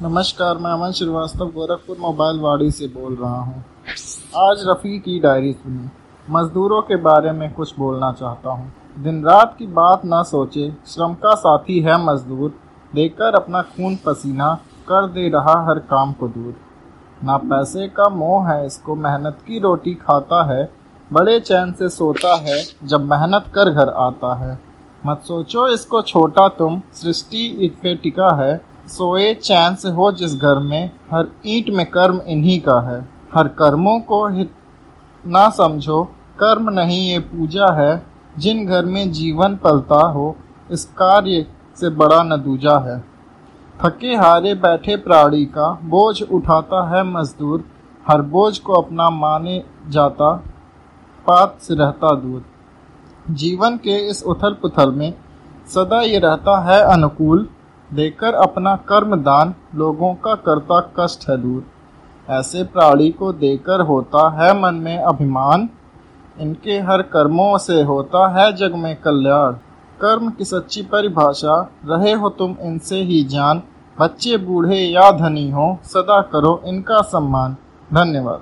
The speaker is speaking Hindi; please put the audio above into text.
नमस्कार, मैं अमन श्रीवास्तव गोरखपुर मोबाइल वाड़ी से बोल रहा हूँ। आज रफ़ी की डायरी सुनी। मज़दूरों के बारे में कुछ बोलना चाहता हूँ। दिन रात की बात ना सोचे, श्रम का साथी है मज़दूर, देकर अपना खून पसीना कर दे रहा हर काम को दूर। ना पैसे का मोह है इसको, मेहनत की रोटी खाता है, बड़े चैन से सोता है जब मेहनत कर घर आता है। मत सोचो इसको छोटा तुम, सृष्टि ईंट पे टिका है, सोए चैन से हो जिस घर में, हर ईंट में कर्म इन्हीं का है। हर कर्मों को हित ना समझो, कर्म नहीं ये पूजा है, जिन घर में जीवन पलता हो, इस कार्य से बड़ा न दूजा है। थके हारे बैठे प्राणी का बोझ उठाता है मजदूर, हर बोझ को अपना माने जाता, पात से रहता दूर। जीवन के इस उथल पुथल में सदा ये रहता है अनुकूल, देकर अपना कर्म दान, लोगों का करता कष्ट है दूर। ऐसे प्राणी को देकर होता है मन में अभिमान, इनके हर कर्मों से होता है जग में कल्याण। कर्म की सच्ची परिभाषा रहे हो तुम इनसे ही जान, बच्चे बूढ़े या धनी हो, सदा करो इनका सम्मान। धन्यवाद।